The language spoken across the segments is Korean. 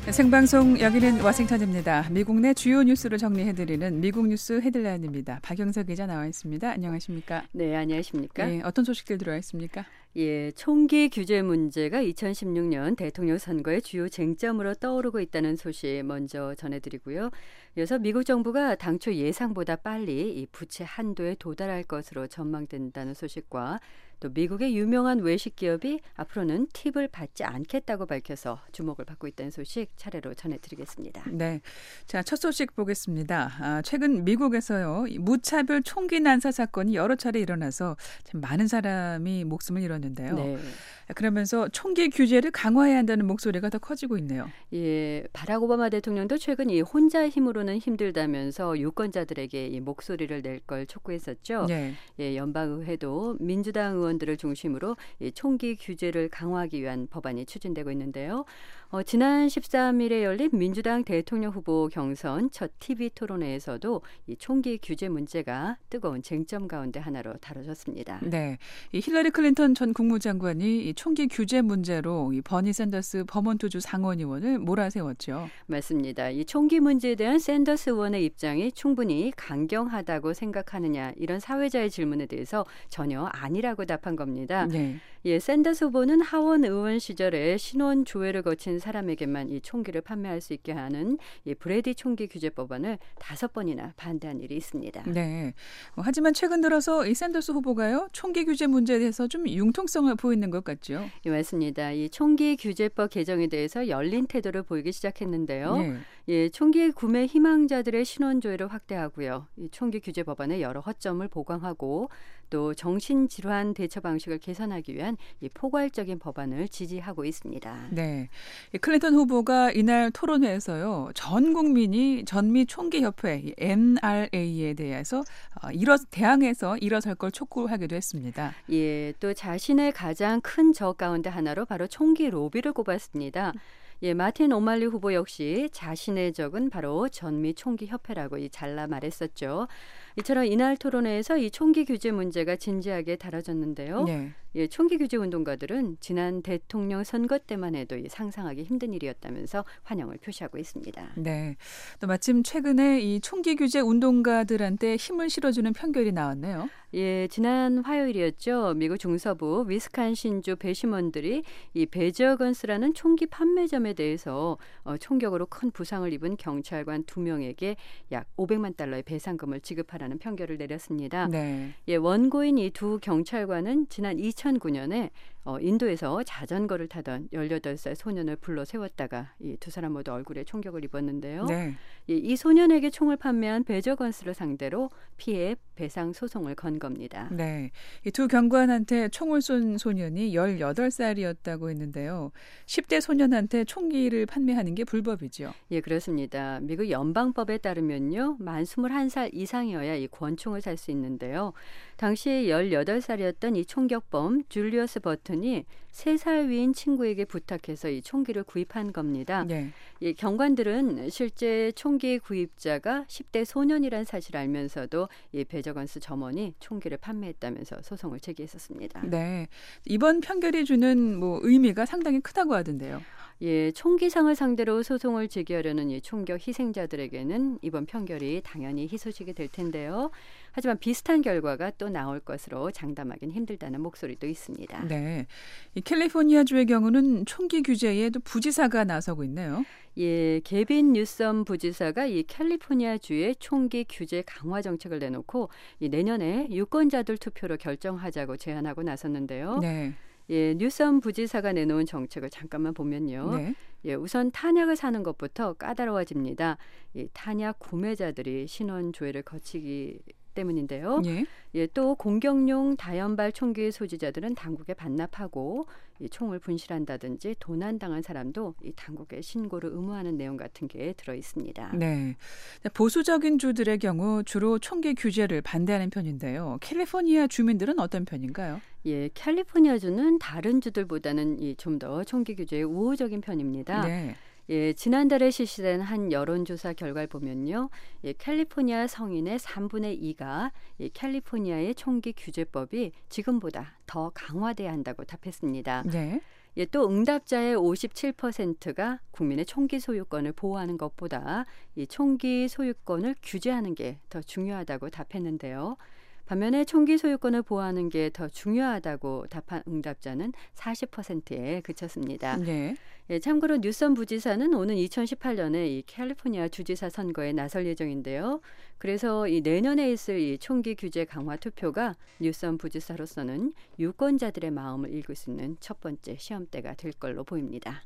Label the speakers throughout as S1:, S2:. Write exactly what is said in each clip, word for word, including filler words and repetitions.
S1: 생방송 여기는 워싱턴입니다. 미국 내 주요 뉴스를 정리해드리는 미국 뉴스 헤드라인입니다. 박영석 기자 나와 있습니다. 안녕하십니까?
S2: 네, 안녕하십니까?
S1: 네, 어떤 소식들 들어와 있습니까?
S2: 예, 총기 규제 문제가 이천십육 년 대통령 선거의 주요 쟁점으로 떠오르고 있다는 소식 먼저 전해드리고요. 이어서 미국 정부가 당초 예상보다 빨리 이 부채 한도에 도달할 것으로 전망된다는 소식과 또 미국의 유명한 외식 기업이 앞으로는 팁을 받지 않겠다고 밝혀서 주목을 받고 있다는 소식 차례로 전해드리겠습니다.
S1: 네, 자, 첫 소식 보겠습니다. 아, 최근 미국에서요 무차별 총기 난사 사건이 여러 차례 일어나서 참 많은 사람이 목숨을 잃었는데요. 네. 그러면서 총기 규제를 강화해야 한다는 목소리가 더 커지고 있네요.
S2: 예, 바락 오바마 대통령도 최근 이 혼자 힘으로는 힘들다면서 유권자들에게 이 목소리를 낼 걸 촉구했었죠. 네. 예, 연방의회도 민주당 의원들을 중심으로 이 총기 규제를 강화하기 위한 법안이 추진되고 있는데요. 어, 지난 십삼 일에 열린 민주당 대통령 후보 경선 첫 티비 토론회에서도 이 총기 규제 문제가 뜨거운 쟁점 가운데 하나로 다뤄졌습니다.
S1: 네, 이 힐러리 클린턴 전 국무장관이 이 총기 규제 문제로 이 버니 샌더스 버몬트주 상원의원을 몰아세웠죠.
S2: 맞습니다. 이 총기 문제에 대한 샌더스 의원의 입장이 충분히 강경하다고 생각하느냐 이런 사회자의 질문에 대해서 전혀 아니라고 답한 겁니다. 네. 예, 샌더스 후보는 하원 의원 시절에 신원 조회를 거친 사람에게만 이 총기를 판매할 수 있게 하는 이 브래디 총기 규제 법안을 다섯 번이나 반대한 일이 있습니다.
S1: 네. 어, 하지만 최근 들어서 이 샌더스 후보가요 총기 규제 문제에 대해서 좀 융통성을 보이는 것 같죠.
S2: 예, 맞습니다. 이 총기 규제법 개정에 대해서 열린 태도를 보이기 시작했는데요. 네. 예, 총기 구매 희망자들의 신원 조회를 확대하고요. 이 총기 규제 법안의 여러 허점을 보강하고 또 정신질환 대처 방식을 개선하기 위한 이 포괄적인 법안을 지지하고 있습니다.
S1: 네, 클린턴 후보가 이날 토론회에서요 전 국민이 전미 총기협회 엔알에이에 대해서 일어 대항해서 일어설 걸 촉구하기도 했습니다.
S2: 예, 또 자신의 가장 큰 적 가운데 하나로 바로 총기 로비를 꼽았습니다. 예, 마틴 오말리 후보 역시 자신의 적은 바로 전미 총기 협회라고 이 잘라 말했었죠. 이처럼 이날 토론회에서 이 총기 규제 문제가 진지하게 다뤄졌는데요. 네. 예, 총기 규제 운동가들은 지난 대통령 선거 때만 해도 이 상상하기 힘든 일이었다면서 환영을 표시하고 있습니다.
S1: 네, 또 마침 최근에 이 총기 규제 운동가들한테 힘을 실어주는 판결이 나왔네요.
S2: 예, 지난 화요일이었죠. 미국 중서부 위스콘신주 배심원들이 이 베저건스라는 총기 판매점에 대해서 어, 총격으로 큰 부상을 입은 경찰관 두 명에게 약 오백만 달러의 배상금을 지급하라는 판결을 내렸습니다. 네. 예, 원고인 이 두 경찰관은 지난 이천구 년에 어, 인도에서 자전거를 타던 열여덟 살 소년을 불러 세웠다가 이 두 사람 모두 얼굴에 총격을 입었는데요. 네. 예, 이 소년에게 총을 판매한 베저건스를 상대로 피해 배상 소송을 건 겁니다.
S1: 네, 이 두 경관한테 총을 쏜 소년이 열여덟 살이었다고 했는데요. 십 대 소년한테 총기를 판매하는 게 불법이죠.
S2: 예, 그렇습니다. 미국 연방법에 따르면요. 만 스물한 살 이상이어야 이 권총을 살 수 있는데요. 당시 열여덟 살이었던 이 총격범 줄리어스 버튼이 세 살 위인 친구에게 부탁해서 이 총기를 구입한 겁니다. 네. 이 경관들은 실제 총기 구입자가 십 대 소년이란 사실을 알면서도 이 베저건스 점원이 총기를 판매했다면서 소송을 제기했었습니다.
S1: 네, 이번 판결이 주는 뭐 의미가 상당히 크다고 하던데요.
S2: 예, 총기상을 상대로 소송을 제기하려는 이 총격 희생자들에게는 이번 판결이 당연히 희소식이 될 텐데요. 하지만 비슷한 결과가 또 나올 것으로 장담하기는 힘들다는 목소리도 있습니다.
S1: 네, 이 캘리포니아주의 경우는 총기 규제에 또 부지사가 나서고 있네요.
S2: 예, 게빈 뉴섬 부지사가 이 캘리포니아주의 총기 규제 강화 정책을 내놓고 이 내년에 유권자들 투표로 결정하자고 제안하고 나섰는데요. 네. 예, 뉴섬 부지사가 내놓은 정책을 잠깐만 보면요. 네. 예, 우선 탄약을 사는 것부터 까다로워집니다. 이 탄약 구매자들이 신원 조회를 거치기 때문인데요. 예. 예, 또 공격용 다연발 총기 소지자들은 당국에 반납하고 이 총을 분실한다든지 도난당한 사람도 이 당국에 신고를 의무하는 내용 같은 게 들어 있습니다.
S1: 네, 보수적인 주들의 경우 주로 총기 규제를 반대하는 편인데요. 캘리포니아 주민들은 어떤 편인가요?
S2: 예, 캘리포니아주는 다른 주들보다는 이 좀 더 총기 규제에 우호적인 편입니다. 네. 예, 지난달에 실시된 한 여론조사 결과를 보면요. 예, 캘리포니아 성인의 삼분의 이가 이 캘리포니아의 총기 규제법이 지금보다 더 강화돼야 한다고 답했습니다. 네. 예, 또 응답자의 오십칠 퍼센트가 국민의 총기 소유권을 보호하는 것보다 이 총기 소유권을 규제하는 게 더 중요하다고 답했는데요. 반면에 총기 소유권을 보호하는 게 더 중요하다고 답한 응답자는 사십 퍼센트에 그쳤습니다. 네. 예, 참고로 뉴섬 부지사는 오는 이천십팔 년에 이 캘리포니아 주지사 선거에 나설 예정인데요. 그래서 이 내년에 있을 이 총기 규제 강화 투표가 뉴섬 부지사로서는 유권자들의 마음을 읽을 수 있는 첫 번째 시험대가 될 걸로 보입니다.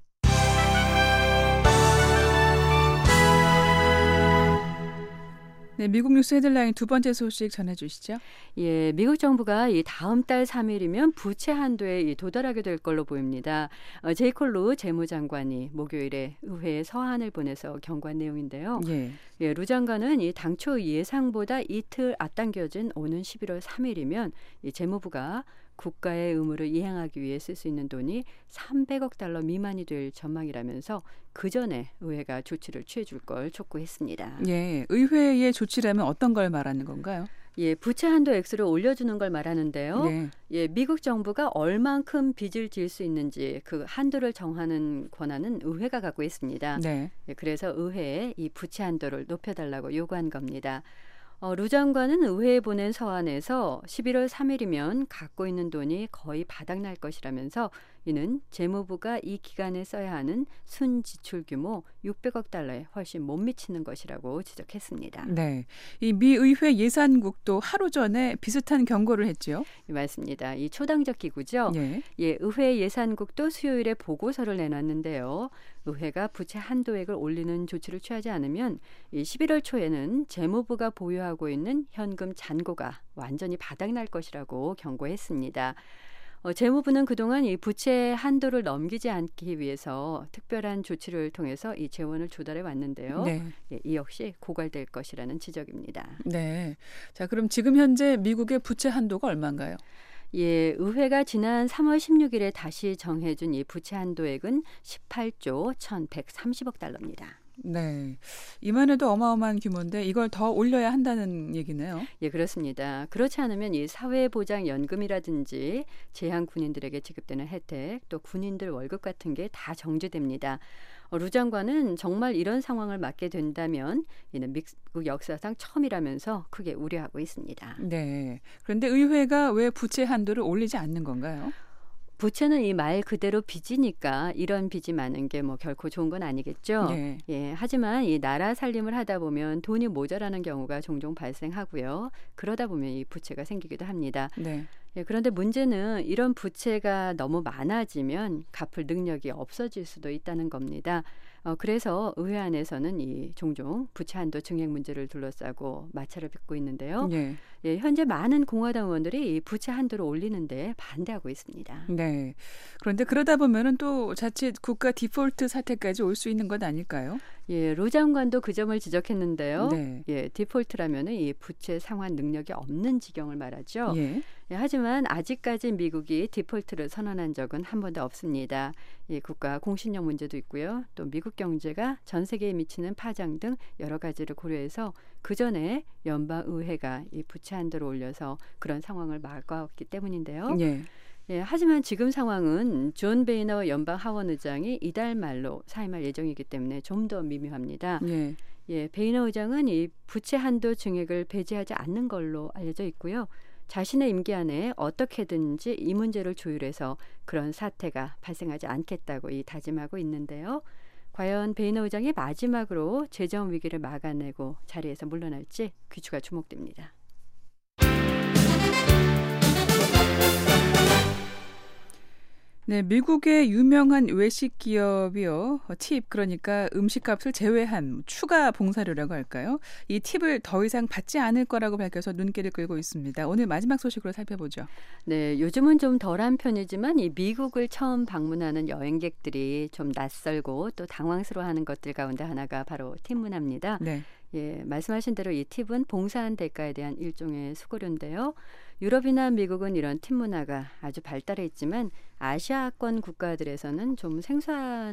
S1: 네, 미국 뉴스 헤드라인 두 번째 소식 전해주시죠.
S2: 예, 미국 정부가 이 다음 달 삼 일이면 부채 한도에 도달하게 될 걸로 보입니다. 어, 제이콜 루 재무장관이 목요일에 의회에 서한을 보내서 경고한 내용인데요. 예. 예, 루 장관은 이 당초 예상보다 이틀 앞당겨진 오는 십일월 삼 일이면 이 재무부가 국가의 의무를 이행하기 위해 쓸 수 있는 돈이 삼백억 달러 미만이 될 전망이라면서 그 전에 의회가 조치를 취해줄 걸 촉구했습니다.
S1: 예, 의회의 조치라면 어떤 걸 말하는 건가요?
S2: 예, 부채 한도 액수를 올려주는 걸 말하는데요. 네. 예, 미국 정부가 얼만큼 빚을 질 수 있는지 그 한도를 정하는 권한은 의회가 갖고 있습니다. 네. 예, 그래서 의회에 이 부채 한도를 높여달라고 요구한 겁니다. 어, 루 장관은 의회에 보낸 서한에서 십일월 삼 일이면 갖고 있는 돈이 거의 바닥날 것이라면서 이는 재무부가 이 기간에 써야 하는 순지출 규모 육백억 달러에 훨씬 못 미치는 것이라고 지적했습니다.
S1: 네, 이 미 의회 예산국도 하루 전에 비슷한 경고를 했지요.
S2: 네, 맞습니다. 이 초당적 기구죠. 예. 예, 의회 예산국도 수요일에 보고서를 내놨는데요. 의회가 부채 한도액을 올리는 조치를 취하지 않으면 이 십일월 초에는 재무부가 보유하고 있는 현금 잔고가 완전히 바닥날 것이라고 경고했습니다. 어, 재무부는 그동안 이 부채 한도를 넘기지 않기 위해서 특별한 조치를 통해서 이 재원을 조달해 왔는데요. 네. 예, 이 역시 고갈될 것이라는 지적입니다.
S1: 네. 자, 그럼 지금 현재 미국의 부채 한도가 얼마인가요?
S2: 예, 의회가 지난 삼월 십육일에 다시 정해준 이 부채 한도액은 십팔조 천백삼십억 달러입니다.
S1: 네, 이만해도 어마어마한 규모인데 이걸 더 올려야 한다는 얘기네요.
S2: 예, 그렇습니다. 그렇지 않으면 이 사회보장연금이라든지 제한 군인들에게 지급되는 혜택, 또 군인들 월급 같은 게 다 정지됩니다. 어, 루 장관은 정말 이런 상황을 맞게 된다면 이는 미국 역사상 처음이라면서 크게 우려하고 있습니다.
S1: 네, 그런데 의회가 왜 부채 한도를 올리지 않는 건가요?
S2: 부채는 이 말 그대로 빚이니까 이런 빚이 많은 게 뭐 결코 좋은 건 아니겠죠. 네. 예, 하지만 이 나라 살림을 하다 보면 돈이 모자라는 경우가 종종 발생하고요. 그러다 보면 이 부채가 생기기도 합니다. 네. 예, 그런데 문제는 이런 부채가 너무 많아지면 갚을 능력이 없어질 수도 있다는 겁니다. 어, 그래서 의회 안에서는 이 종종 부채 한도 증액 문제를 둘러싸고 마찰을 빚고 있는데요. 네. 예, 현재 많은 공화당 의원들이 이 부채 한도를 올리는데 반대하고 있습니다.
S1: 네. 그런데 그러다 보면은 또 자칫 국가 디폴트 사태까지 올 수 있는 것 아닐까요?
S2: 예, 루 장관도 그 점을 지적했는데요. 네. 예, 디폴트라면은 이 부채 상환 능력이 없는 지경을 말하죠. 예. 예, 하지만 아직까지 미국이 디폴트를 선언한 적은 한 번도 없습니다. 이 국가 공신력 문제도 있고요. 또 미국 경제가 전 세계에 미치는 파장 등 여러 가지를 고려해서 그 전에 연방의회가 이 부채 한도를 올려서 그런 상황을 막아왔기 때문인데요. 예. 예, 하지만 지금 상황은 존 베이너 연방 하원 의장이 이달 말로 사임할 예정이기 때문에 좀 더 미묘합니다. 예. 예, 베이너 의장은 이 부채 한도 증액을 배제하지 않는 걸로 알려져 있고요. 자신의 임기 안에 어떻게든지 이 문제를 조율해서 그런 사태가 발생하지 않겠다고 이 다짐하고 있는데요. 과연 베이너 의장이 마지막으로 재정 위기를 막아내고 자리에서 물러날지 귀추가 주목됩니다.
S1: 네, 미국의 유명한 외식 기업이요. 팁, 그러니까 음식값을 제외한 추가 봉사료라고 할까요? 이 팁을 더 이상 받지 않을 거라고 밝혀서 눈길을 끌고 있습니다. 오늘 마지막 소식으로 살펴보죠.
S2: 네, 요즘은 좀 덜한 편이지만 이 미국을 처음 방문하는 여행객들이 좀 낯설고 또 당황스러워하는 것들 가운데 하나가 바로 팁 문화입니다. 네. 예, 말씀하신 대로 이 팁은 봉사한 대가에 대한 일종의 수고료인데요. 유럽이나 미국은 이런 팁 문화가 아주 발달해 있지만 아시아권 국가들에서는 좀 생소한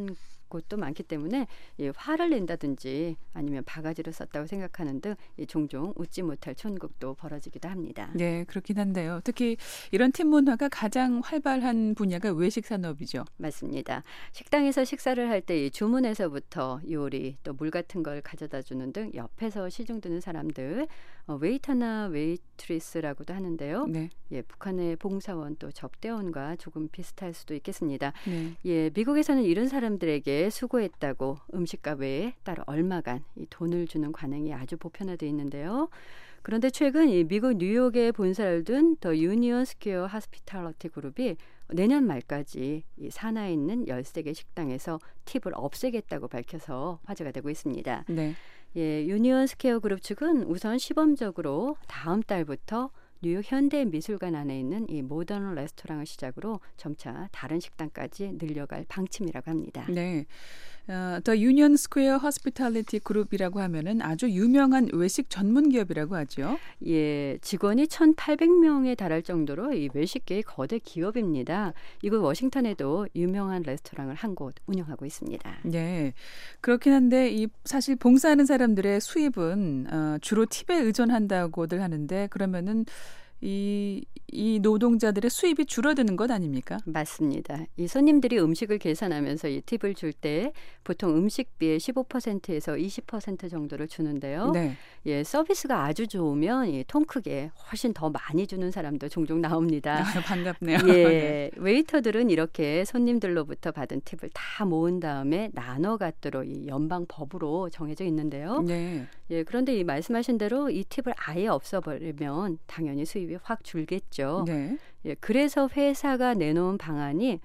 S2: 곳도 많기 때문에 이 화를 낸다든지 아니면 바가지로 썼다고 생각하는 등 이 종종 웃지 못할 촌극도 벌어지기도 합니다.
S1: 네, 그렇긴 한데요. 특히 이런 팀 문화가 가장 활발한 분야가 외식 산업이죠.
S2: 맞습니다. 식당에서 식사를 할 때 이 주문에서부터 요리 또 물 같은 걸 가져다 주는 등 옆에서 시중 드는 사람들 어, 웨이터나 웨이트리스라고도 하는데요. 네. 예, 북한의 봉사원 또 접대원과 조금 비슷할 수도 있겠습니다. 네. 예, 미국에서는 이런 사람들에게 수고했다고 음식값 외에 따로 얼마간 이 돈을 주는 관행이 아주 보편화되어 있는데요. 그런데 최근 이 미국 뉴욕에 본사를 둔 더 유니온 스퀘어 하스피탈리티 그룹이 내년 말까지 이 산하에 있는 열세 개 식당에서 팁을 없애겠다고 밝혀서 화제가 되고 있습니다. 네. 예, 유니온 스퀘어 그룹 측은 우선 시범적으로 다음 달부터 뉴욕 현대미술관 안에 있는 이 모던 레스토랑을 시작으로 점차 다른 식당까지 늘려갈 방침이라고 합니다.
S1: 네, 어, 더 유니온 스퀘어 호스피탈리티 그룹이라고 하면은 아주 유명한 외식 전문 기업이라고 하죠.
S2: 예, 직원이 천팔백 명에 달할 정도로 이 외식계의 거대 기업입니다. 이곳 워싱턴에도 유명한 레스토랑을 한 곳 운영하고 있습니다.
S1: 네, 그렇긴 한데 이 사실 봉사하는 사람들의 수입은 어, 주로 팁에 의존한다고들 하는데 그러면은 이, 이 노동자들의 수입이 줄어드는 것 아닙니까?
S2: 맞습니다. 이 손님들이 음식을 계산하면서 이 팁을 줄 때 보통 음식비의 십오 퍼센트에서 이십 퍼센트 정도를 주는데요. 네. 예, 서비스가 아주 좋으면 이 통 크게 훨씬 더 많이 주는 사람도 종종 나옵니다.
S1: 아, 반갑네요.
S2: 예, 네. 웨이터들은 이렇게 손님들로부터 받은 팁을 다 모은 다음에 나눠 갖도록 이 연방 법으로 정해져 있는데요. 네. 예, 그런데 이 말씀하신 대로 이 팁을 아예 없애버리면 당연히 수입이 확 줄겠죠. 네. 예, 그래서 회사가 내놓은 방안이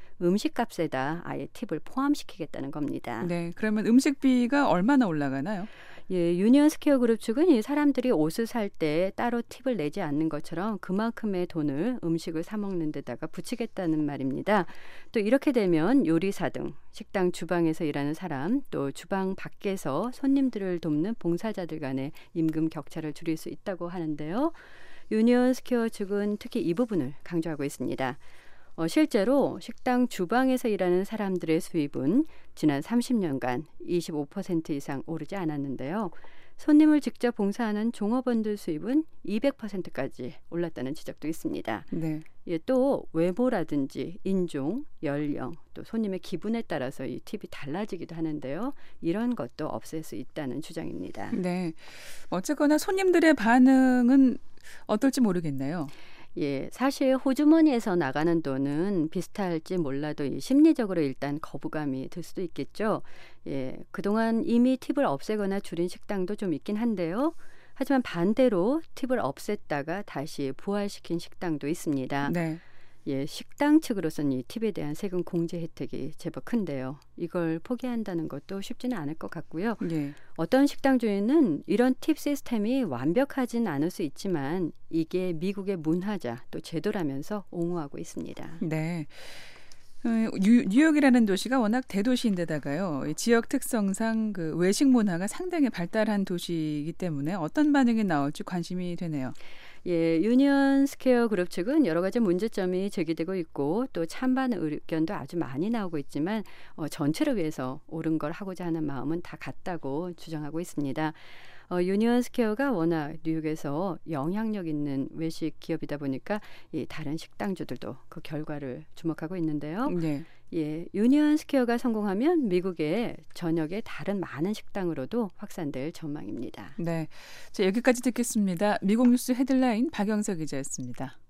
S2: 음식값에다 아예 팁을 포함시키겠다는 겁니다.
S1: 네, 그러면 음식비가 얼마나 올라가나요?
S2: 예, 유니온 스퀘어 그룹 측은 이 사람들이 옷을 살 때 따로 팁을 내지 않는 것처럼 그만큼의 돈을 음식을 사 먹는 데다가 붙이겠다는 말입니다. 또 이렇게 되면 요리사 등 식당 주방에서 일하는 사람 또 주방 밖에서 손님들을 돕는 봉사자들 간의 임금 격차를 줄일 수 있다고 하는데요. 유니온 스퀘어 측은 특히 이 부분을 강조하고 있습니다. 어, 실제로 식당 주방에서 일하는 사람들의 수입은 지난 삼십 년간 이십오 퍼센트 이상 오르지 않았는데요. 손님을 직접 봉사하는 종업원들 수입은 이백 퍼센트까지 올랐다는 지적도 있습니다. 네. 예, 또 외모라든지 인종, 연령, 또 손님의 기분에 따라서 이 팁이 달라지기도 하는데요. 이런 것도 없앨 수 있다는 주장입니다.
S1: 네. 어쨌거나 손님들의 반응은 어떨지 모르겠네요.
S2: 예, 사실 호주머니에서 나가는 돈은 비슷할지 몰라도 이 심리적으로 일단 거부감이 들 수도 있겠죠. 예, 그동안 이미 팁을 없애거나 줄인 식당도 좀 있긴 한데요. 하지만 반대로 팁을 없앴다가 다시 부활시킨 식당도 있습니다. 네. 예, 식당 측으로서는 이 팁에 대한 세금 공제 혜택이 제법 큰데요. 이걸 포기한다는 것도 쉽지는 않을 것 같고요. 네. 어떤 식당 주인은 이런 팁 시스템이 완벽하진 않을 수 있지만 이게 미국의 문화자 또 제도라면서 옹호하고 있습니다.
S1: 네. 뉴, 뉴욕이라는 도시가 워낙 대도시인데다가요. 지역 특성상 그 외식 문화가 상당히 발달한 도시이기 때문에 어떤 반응이 나올지 관심이 되네요.
S2: 예, 유니온 스퀘어 그룹 측은 여러 가지 문제점이 제기되고 있고 또 찬반 의견도 아주 많이 나오고 있지만 어, 전체를 위해서 옳은 걸 하고자 하는 마음은 다 같다고 주장하고 있습니다. 어, 유니온 스퀘어가 워낙 뉴욕에서 영향력 있는 외식 기업이다 보니까 이 다른 식당주들도 그 결과를 주목하고 있는데요. 네. 예, 유니온 스퀘어가 성공하면 미국의 전역의 다른 많은 식당으로도 확산될 전망입니다.
S1: 네, 자, 여기까지 듣겠습니다. 미국 뉴스 헤드라인 박영석 기자였습니다.